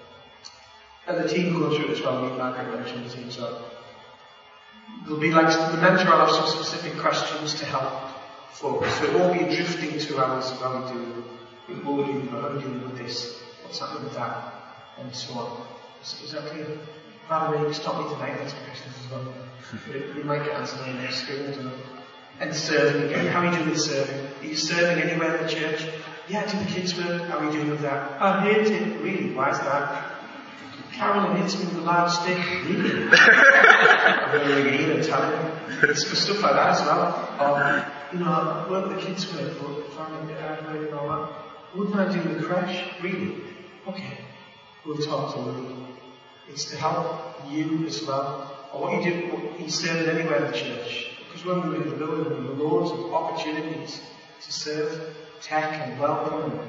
and the team will go through it as well. Me and Margaret mentioned the team, so there'll be like the mentor will have some specific questions to help focus. So it won't be a drifting two hours of how we do, what we're doing, how we're doing with this, what's happening with that, and so on. Is, is that clear? Valerie, stop me tonight, that's questions as well. We might get answered in the next school, I don't know. And serving again. How are you doing with serving? Are you serving anywhere in the church? Yeah, do the kids work? How are you doing with that? I hate it. Really? Why is that? Carolyn hits me with a large stick. Really? I'm going to ring Ian and tell him. It's for stuff like that as well. Um, you know, I work with the kids work, but family a bit hard work and all that. Wouldn't I do the creche? Really? Okay. We'll talk to Lou. It's to help you as well. Or what you do, what you serve anywhere in the church. Because when we were in the building, there were loads of opportunities to serve tech and welcome and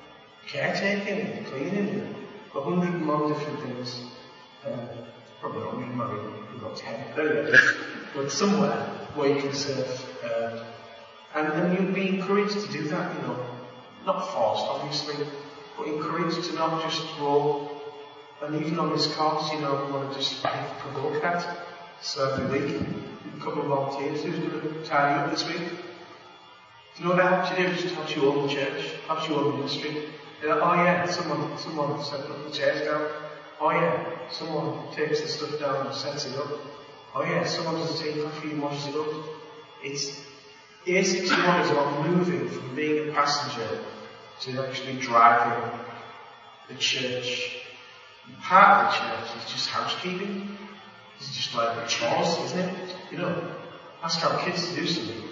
caretaking and cleaning and a hundred and one different things. Uh, probably not a hundred and one, we've got ten. Anyway, but somewhere where you can serve. Uh, and, and you'll be encouraged to do that, you know. Not forced, obviously, but encouraged to not just roll. And even on this course, you know, we want to just provoke that. So every week, a couple of volunteers, who's going to tie you up this week? Do you know what that helps you do? It just helps you own the church, helps you own the ministry. Like, oh yeah, someone, someone set up the chairs down. Oh yeah, someone takes the stuff down and sets it up. Oh yeah, someone does take coffee and washes it up. It's, A sixty-one is about moving from being a passenger to actually driving the church. And part of the church is just housekeeping. It's just like the chores, isn't it? You know, ask our kids to do something.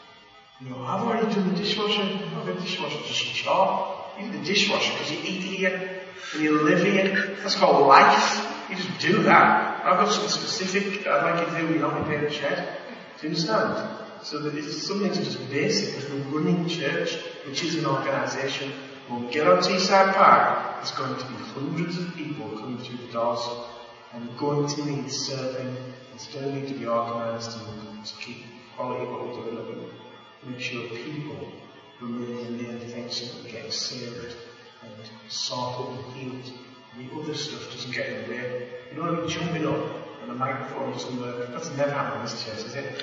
You know, I've already done the dishwasher. Oh, the dishwasher's just a chore. You do the dishwasher because you eat here and you live here. That's called life. You just do that. I've got something specific that I'd like you to do. You're not going to pay the shed. Do you understand? So that it's something just basic as we're running church, which is an organisation. When we get on Teesside Park, there's going to be hundreds of people coming through the doors and we're going to need serving. It's going to need to be organised and to keep quality of what we're doing and make sure people remain in the defence and get saved and sorted and healed. And the other stuff doesn't get in the way. You don't want to be jumping up and a microphone somewhere. That's never happened in this church, is it?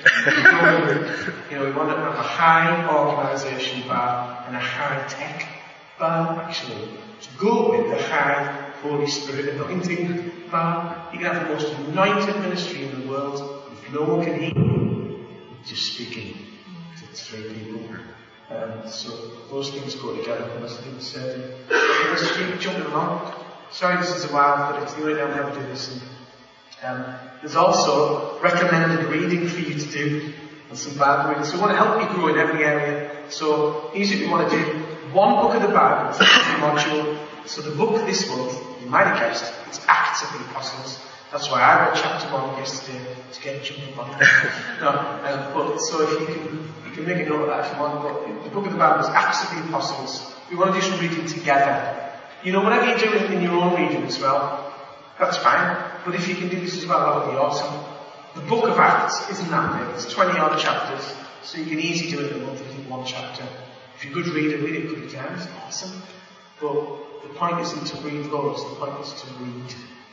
You know, we want to have a high organisation bar and a high tech bar, actually, to go with the high Holy Spirit anointing bar. You can have the most anointed ministry in the world if no one can hear you, just speaking to three people. Um, so those things go together. And that's the thing serving. Let's keep jumping along. Sorry, this is a while, but it's the only way I'll ever do this. And, um, there's also recommended reading for you to do and some Bible reading. So we want to help you grow in every area. So usually we want to do one book of the Bible, every module. So the book this month, you might have guessed, it's Acts of the Apostles. That's why I read chapter one yesterday to get jumping on. No, um, but so if you can, you can make a note of that if you want. But the book of the Bible is Acts of the Apostles. We want to just read it together. You know, whatever you do in your own reading as well, that's fine. But if you can do this as well, that would be awesome. The book of Acts isn't that big. It's twenty odd chapters, so you can easily do it in a month in one chapter. If you're a good reader, read it a couple of times. Awesome. But the point isn't to read loads. The point is to read,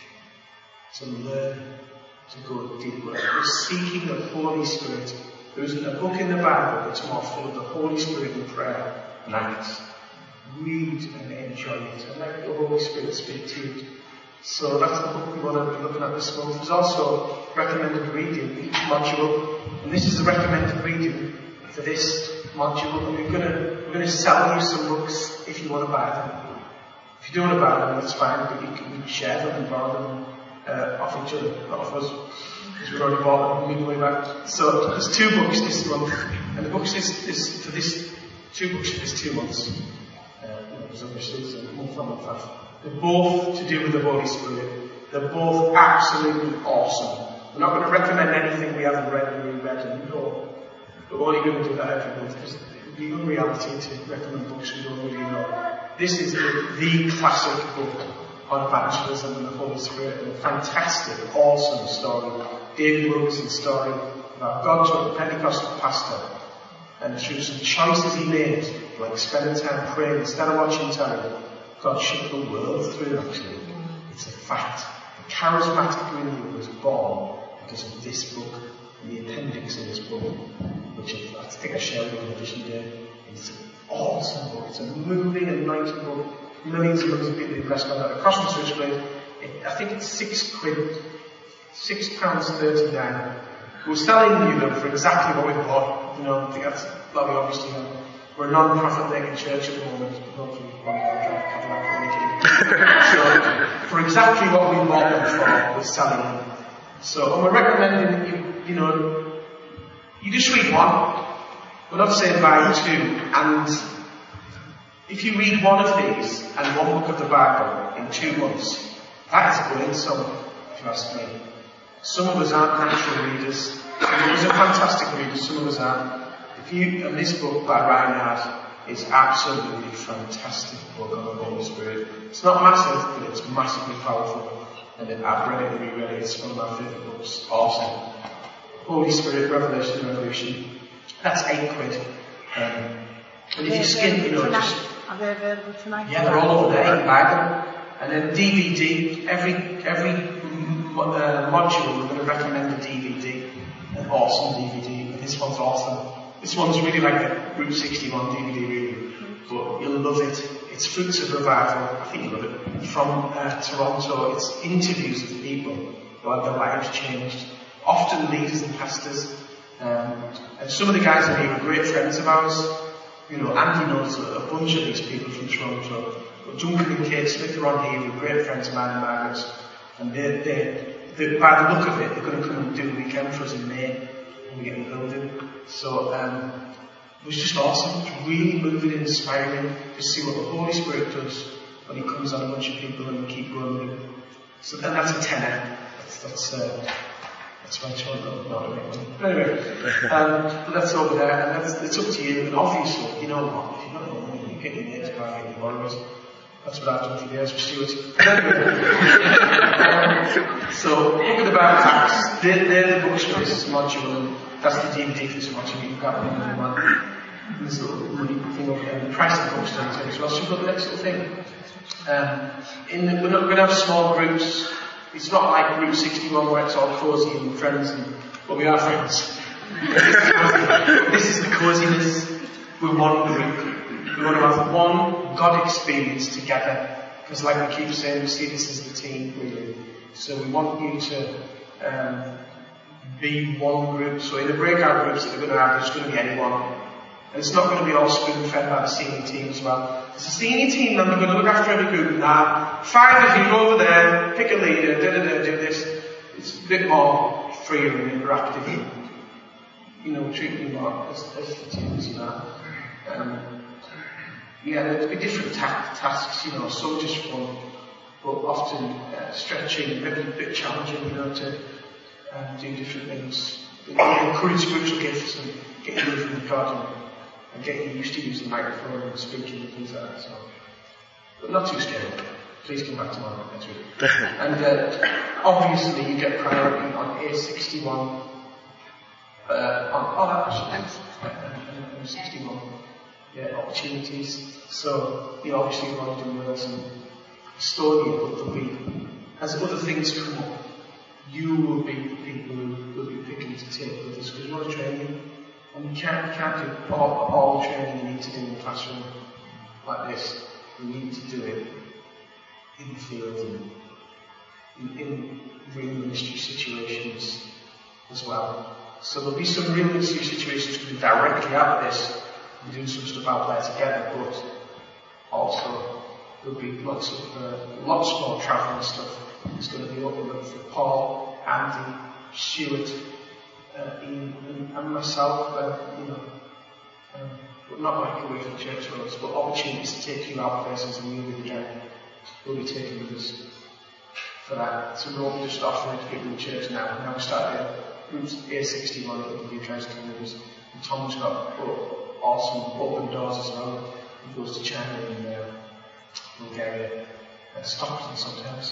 to learn, to go deeper. We're seeking the Holy Spirit. There isn't a book in the Bible that's more full of the Holy Spirit and prayer than Acts. Read and enjoy it, and let the Holy Spirit speak to you. So that's the book we want to be looking at this month. There's also recommended reading, each module, and this is the recommended reading for this module. And we're going to we're going to sell you some books if you want to buy them. If you don't want to buy them, that's fine, but you can, you can share them and borrow them uh, off each other, not off us, because we've already bought them way back. So there's two books this month, and the books is, is for this two books for this two months. Obviously, a month on month after. They're both to do with the Holy Spirit. They're both absolutely awesome. We're not going to recommend anything we haven't read and reread and know. We're only going to do that every month because it would be unreality to recommend books we don't really know. This is the, the classic book on evangelism and the Holy Spirit, and a fantastic, awesome story. David Wilkerson's story about God to a Pentecostal pastor. And through some choices he made, like spending time praying instead of watching telly, God shut the world through, actually. It's a fact. The charismatic renewal was born because of this book and the appendix in this book, which I think I shared with you in addition to. It's an awesome book. It's a moving, anointing book. Millions and millions of people impressed by that. Across the switchblade, it, I think it's six quid, six pounds thirty-nine. We're selling you them for exactly what we bought. You know, I think that's bloody obvious to you. We're a non-profit making church at the moment. Hopefully, one day So, for exactly what we bought them for, we're selling them. So, and we're recommending that you, you know, you just read one. We're not saying buy two. And if you read one of these and one book of the Bible in two months, that is going somewhere, if you ask me. Some of us aren't natural readers. Some of us are fantastic readers. Some of us aren't. If you, and this book by Reinhard is absolutely fantastic book on the Holy Spirit. It's not massive, but it's massively powerful. And then I've read it and reread it. It's one of my favourite books. Awesome. Holy Spirit, Revelation and Revolution. That's eight quid. Um, and if you skim, you know, just... Are they available tonight? Yeah, they're all over there. You can buy them. And then D V D. Every, every uh, module, we're going to recommend a D V D. An awesome D V D. And this one's awesome. This one's really like a Route sixty-one D V D, really. But you'll love it. It's Fruits of Revival. I think you'll love it. From uh, Toronto. It's interviews with people who had their lives changed. Often leaders and pastors. Um, and some of the guys in here are great friends of ours. You know, Andy knows a, a bunch of these people from Toronto. But Duncan and Kate Smith are on here, who are great friends of mine and Margaret's. And they, they, they, by the look of it, they're going to come and do a weekend for us in May. And we get in the building. So, um, it was just awesome. It was really moving and inspiring to see what the Holy Spirit does when He comes on a bunch of people and we keep going with Him. So then that's a tenner. That's, that's, uh, That's my choice, not not money. But anyway, um, but that's over there, and that's, it's up to you. And obviously, you know what? If you've got no money, you get your mates back and your borrowers. That's what I've done for years with Stuart. um, so, look at the Bible Acts. They're, they're the books for this module, and that's the D V D for this module. You've got one of one. This little money thing over there. The price of the books down there as well. So you've got the next little thing. Um, in the, we're not going to have small groups. It's not like Route sixty-one where it's all cosy and friends, and, well, we are friends. This is the coziness. We're one group. We want to have one God experience together. Because like we keep saying, we see this as the team, really. So we want you to um, be one group. So in the breakout groups that we're going to have, there's going to be anyone. And it's not going to be all spoon-fed by the senior team as well. It's a senior team, and we're going to look after every group. Now, five of you go over there, pick a leader, da da da, do this. It's a bit more freer and interactive. And, you know, treat you more as, as the teams, you know. Um, yeah, there'll be different ta- tasks, you know, some just fun. but often uh, stretching, maybe a bit challenging, you know, to um, do different things. You know, encourage spiritual gifts and get you from the garden and get you used to using the microphone and speaking and things like that. So, but not too scary. Please come back tomorrow next week. And uh, obviously you get priority on A sixty-one. Uh, on oh, that actually, M sixty-one. Yeah, opportunities. So you obviously want to do with us and store you, but there'll be, as other things come up, you will be people who will be picking to take with us because we want to train you. And you can't, you can't do all, all the training you need to do in the classroom like this. You need to do it in the field and in, in real ministry situations as well. So there'll be some real ministry situations coming directly out of this and doing some stuff out there together, but also there'll be lots of uh, lots more travelling stuff. It's going to be open up for Paul, Andy, Stuart, uh, Ian, and, and myself. Uh, you know, um, but not like away from church roads, but opportunities to take you out places and you again. We'll be taking with us for that. So we're all just offering to people in church now. Now we start at groups A sixty-one that will be tries to come with us. And Tom's got oh, awesome open doors as well. He goes to China and uh, Bulgaria. Uh, Stockton sometimes.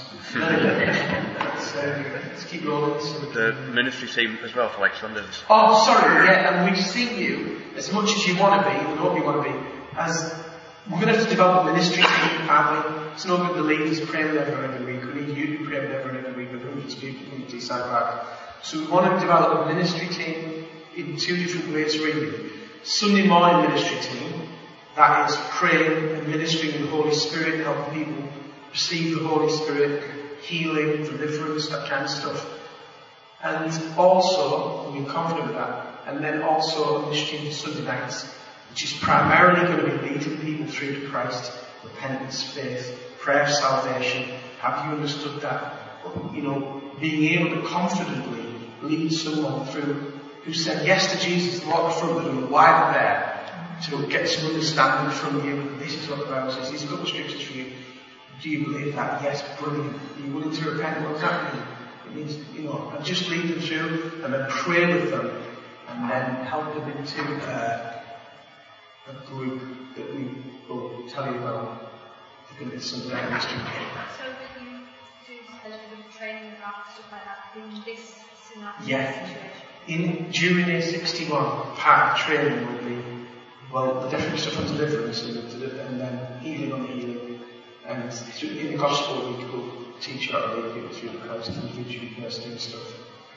let's, uh, let's keep rolling. So the ministry team as well for like Sundays. Oh, sorry, yeah, and we see you as much as you want to be, and hope you want to be, as we're going to have to develop a ministry team, aren't we? It's not good to leave us praying every every week. We need you to pray every every week with hundreds of people in the Deeside Park. So we want to develop a ministry team in two different ways, really. Sunday morning ministry team, that is praying and ministering in the Holy Spirit, helping people receive the Holy Spirit, healing, deliverance, that kind of stuff. And also, we're confident with that, and then also a ministry team for Sunday nights, which is primarily going to be leading people through to Christ, repentance, faith, prayer of salvation. Have you understood that? You know, being able to confidently lead someone through who said yes to Jesus, walk the front of the door, why they're there, to get some understanding from you. This is what the Bible says. These are a couple of scriptures for you. Do you believe that? Yes, brilliant. Are you willing to repent? What does that mean? It means, you know, and just lead them through and then pray with them and then help them into uh, a group that we will tell you about. They're going to be some night ministry. So that you do a little bit of training after stuff like that in this scenario Yeah. situation? In, during A sixty-one, part of training will be, well, the definitely stuff on deliverance and, and then healing on healing. And through, in the gospel, we will teach you how to lead people through the Christ individually, person and stuff.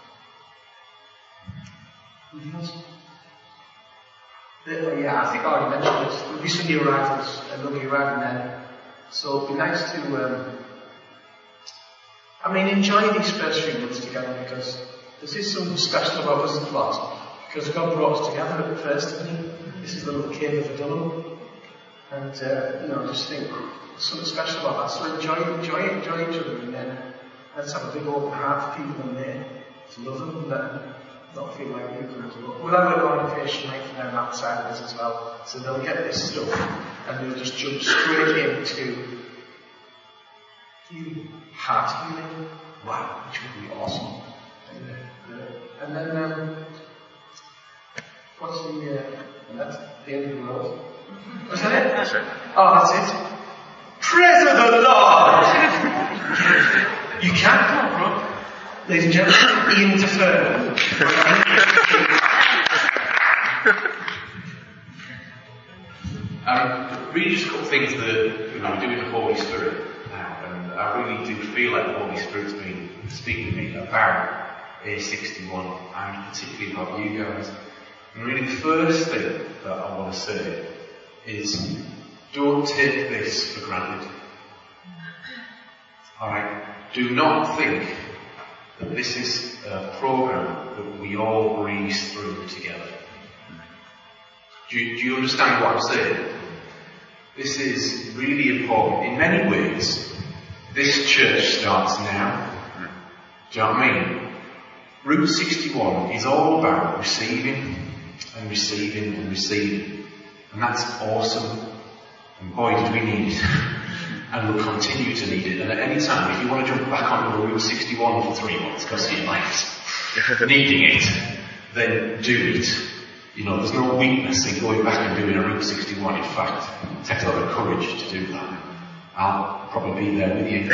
Anything else? Uh, yeah, I think I already mentioned this. There'll be some new arrivals, and they'll be arriving then. So it'll be nice to, um, I mean, enjoy these first few months together, because this is something special about us and lot. Because God brought us together at first, didn't He? This is the little cave of Adullam. And, uh, you know, I just think there's something special about that. So enjoy, enjoy, enjoy each other, and then let's have a big open heart for people in there to love them and let them not feel like we're coming to love. We'll have a little orientation night for them outside of this as well. So they'll get this stuff and they'll just jump straight into healing, heart healing. Wow, which would be awesome. And, uh, and then, um, what's the, uh, that's the end of the world. Was that it? That's it. Oh, that's it. Praise the Lord! You can't come from, ladies and gentlemen, Ian Defer. Um, really just a couple of things that, you know, I'm doing the Holy Spirit now, and I really do feel like the Holy Spirit's been speaking to me about A sixty-one, and particularly about you guys. And really the first thing that I want to say is, don't take this for granted. Alright? Do not think that this is a program that we all breeze through together. Do you, do you understand what I'm saying? This is really important. In many ways, this church starts now. Do you know what I mean? Route sixty-one is all about receiving and receiving and receiving. And that's awesome. And boy, did we need it. and will continue to need it. And at any time, if you want to jump back onto a Route sixty-one for three months because you're left needing it, then do it. You know, there's no weakness in going back and doing a Route sixty-one. In fact, it takes a lot of courage to do that. I'll probably be there with you.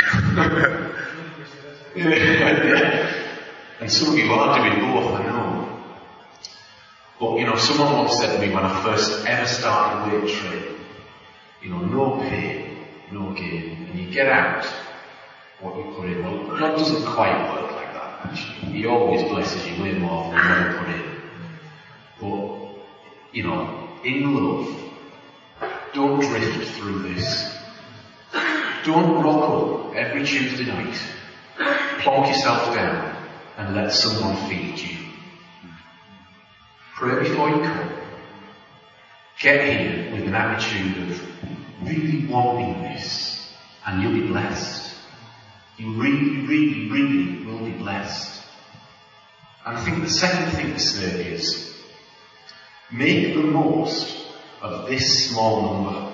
Yeah. And some of you are doing both, I know. But, you know, someone once said to me when I first ever started weight training, you know, no pain, no gain, and you get out what you put in. Well, God doesn't quite work like that, actually. He always blesses you way more than you ever put in. But, you know, in love, don't drift through this. Don't rock up every Tuesday night, plonk yourself down, and let someone feed you. Pray before you come. Get here with an attitude of really wanting this, and you'll be blessed. You really, really, really will be blessed. And I think the second thing to say is, make the most of this small number.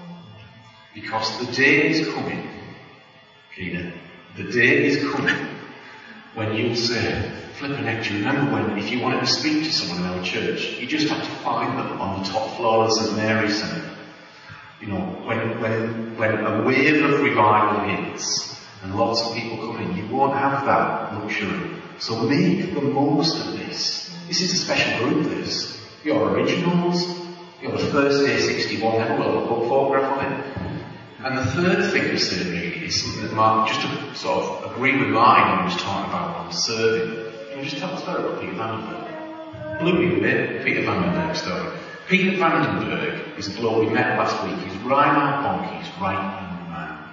Because the day is coming, Peter, the day is coming when you'll say, flipping heck, do you remember when, if you wanted to speak to someone in our church, you just had to find them on the top floor of St Mary's Centre. You know, when, when, when a wave of revival hits and lots of people come in, you won't have that luxury. So make the most of this. This is a special group, this. You're originals. You're the first day sixty-one, have a little photograph of it. And the third thing to say really is something that Mark, just to sort of agree with mine when he was talking about on serving. Can you just tell us about Peter Vandenberg? Blew me with it, Peter Vandenberg story. Peter Vandenberg is a bloke we met last week. He's Reinhard Bonnke's right-hand man.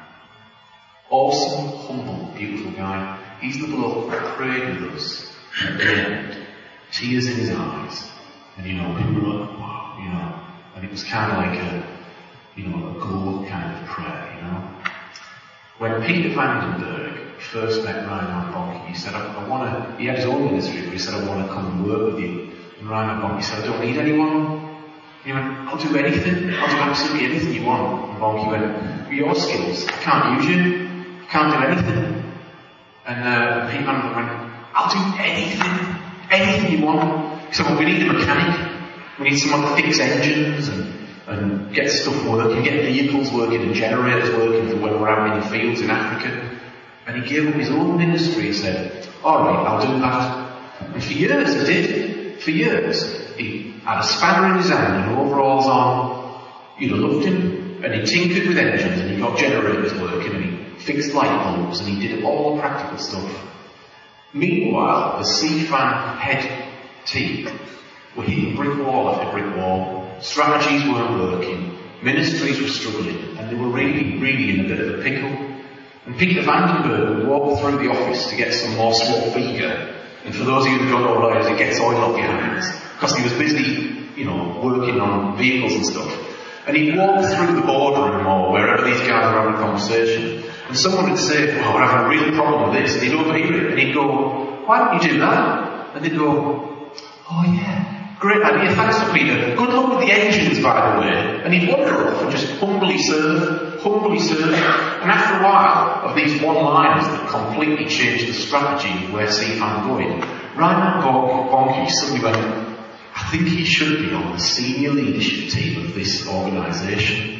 Awesome, humble, beautiful guy. He's the bloke that prayed with us at the end. Tears in his eyes. And you know, people were like, wow, you know. And it was kind of like a, you know, a goal kind of prayer, you know. When Peter Vandenberg first met Reinhard Bonnke, he said, I, I want to, he had his own ministry, but he said, I want to come and work with you. And Reinhard Bonnke said, I don't need anyone. And he went, I'll do anything. I'll do absolutely anything you want. And Bonnke went, with your skills, I can't use you. I can't do anything. And uh, Peter Vandenberg went, I'll do anything. Anything you want. He said, well, we need a mechanic. We need someone to fix engines and and get stuff working, get vehicles working and generators working for when we're out in the fields in Africa. And he gave up his own ministry and said, alright, I'll do that. And for years he did. For years. He had a spanner in his hand and overalls on. You'd have loved him. And he tinkered with engines and he got generators working and he fixed light bulbs and he did all the practical stuff. Meanwhile, the C FAN head team were hitting brick wall after brick wall. Strategies weren't working, ministries were struggling, and they were really, really in a bit of a pickle. And Peter Vandenberg would walk through the office to get some more swap vinegar. And for those of you who don't know what it is, it gets oil off your hands. Because he was busy, you know, working on vehicles and stuff. And he'd walk through the boardroom or wherever these guys were having a conversation. And someone would say, oh, we're having a real problem with this. And he'd overhear it. And he'd go, why don't you do that? And they'd go, oh yeah. Great idea, thanks for Peter. Good luck with the engines, by the way. And he'd wander off and just humbly serve, humbly serve. And after a while of these one-liners that completely changed the strategy of where C FAN going, Reinhard Bonnke suddenly went, I think he should be on the senior leadership team of this organisation.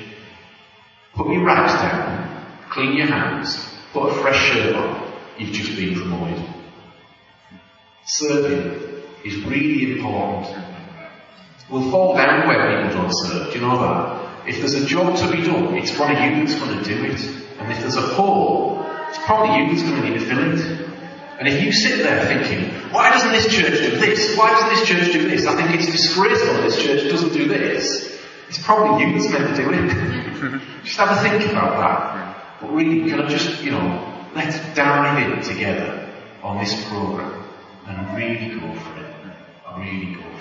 Put your rags down, clean your hands, put a fresh shirt on. You've just been promoted. Serving is really important. We'll fall down where people don't serve, do you know that? If there's a job to be done, it's one of you that's going to do it. And if there's a hole, it's probably you that's going to need to fill it. And if you sit there thinking, why doesn't this church do this? Why doesn't this church do this? I think it's disgraceful that this church doesn't do this. It's probably you that's meant to do it. Just have a think about that. But really, can I just, you know, let's dive in together on this programme and really go for it. Really go